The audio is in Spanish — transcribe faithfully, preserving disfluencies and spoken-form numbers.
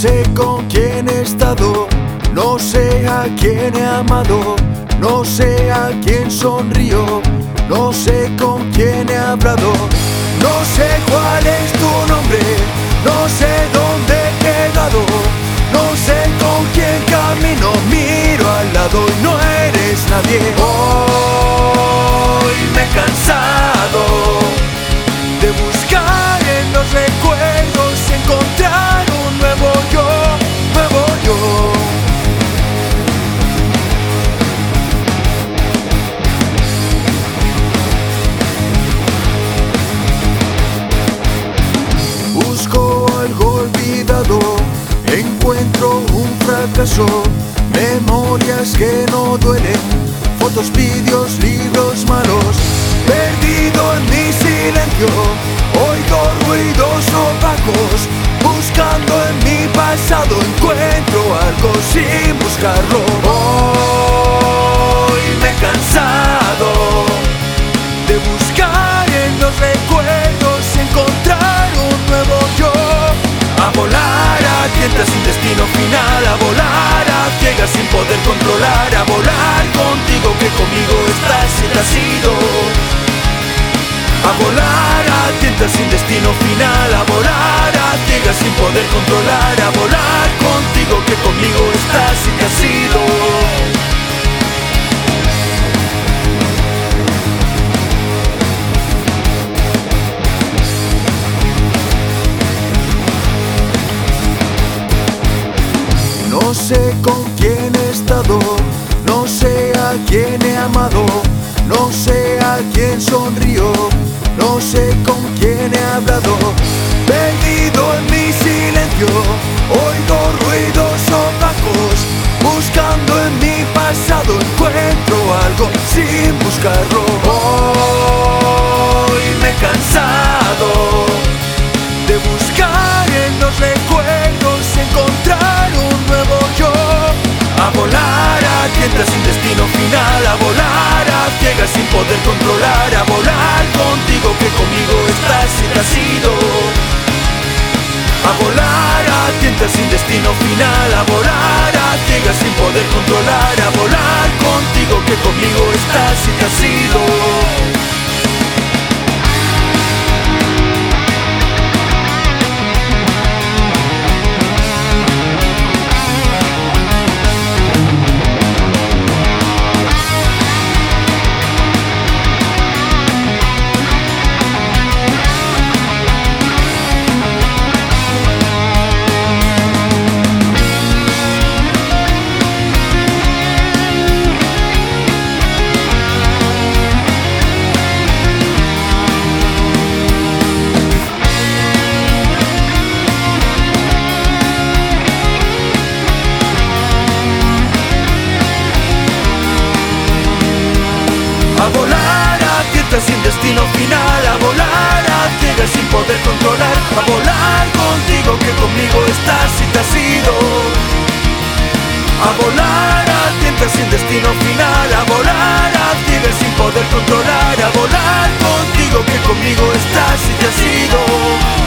sé con quién he estado, no sé a quién he amado, no sé a quién sonrío, no sé con quién he hablado, no sé cuál es tu nombre, no sé dónde he quedado, no sé con quién camino, miro al lado y no eres nadie. Hoy me he cansado de buscar en los recuerdos, encontrar un nuevo yo, nuevo yo. Busco algo olvidado, encuentro un fracaso, memorias que no duelen, fotos, vídeos, libros malos, perdido en mi silencio, oigo ruidos opacos, buscando en mi pasado, encuentro algo sin buscarlo. Hoy me he cansado de buscar en los recuerdos, encontrar un nuevo yo, a volar a tientas sin destino final, a volar a ciegas sin poder controlar, a volar contigo que conmigo estás y te has ido, a volar a tientas sin destino final, a volar a ciegas sin poder controlar, a volar contigo que conmigo estás y te has ido. No sé con quién he estado, no sé a quién he amado, no sé a quién sonrío, no sé con quién he hablado, perdido en mi silencio, oigo ruidos opacos, buscando en mi pasado, encuentro algo sin buscarlo. Hoy me he cansado de buscar en los recuerdos, encontrar un nuevo yo, a volar a tientas sin destino final, a volar a ciegas sin poder controlar, a volar contigo que conmigo estás y te has ido, a volar a tientas sin destino final, a volar a ciegas sin poder controlar, a volar contigo que conmigo estás y te has ido. A volar a tientas sin destino final, a volar a ciegas sin poder controlar, a volar contigo que conmigo estás y te has ido, a volar a tientas sin destino final, a volar a ciegas sin poder controlar, a volar contigo que conmigo estás y te has ido.